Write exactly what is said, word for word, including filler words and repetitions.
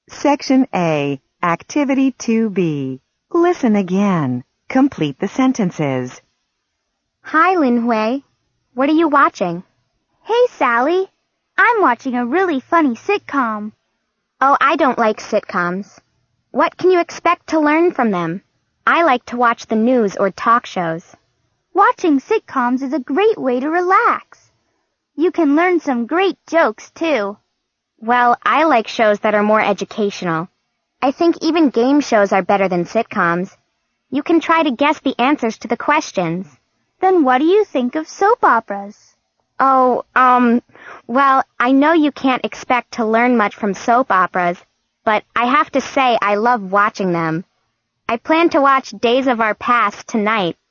Section A, Activity two B. Listen again. Complete the sentences. Hi, Linhui. What are you watching? Hey, Sally. I'm watching a really funny sitcom. Oh, I don't like sitcoms. What can you expect to learn from them? I like to watch the news or talk shows. Watching sitcoms is a great way to relax. You can learn some great jokes, too. Well, I like shows that are more educational. I think even game shows are better than sitcoms. You can try to guess the answers to the questions. Then what do you think of soap operas? Oh, um, well, I know you can't expect to learn much from soap operas, but I have to say I love watching them. I plan to watch Days of Our Past tonight.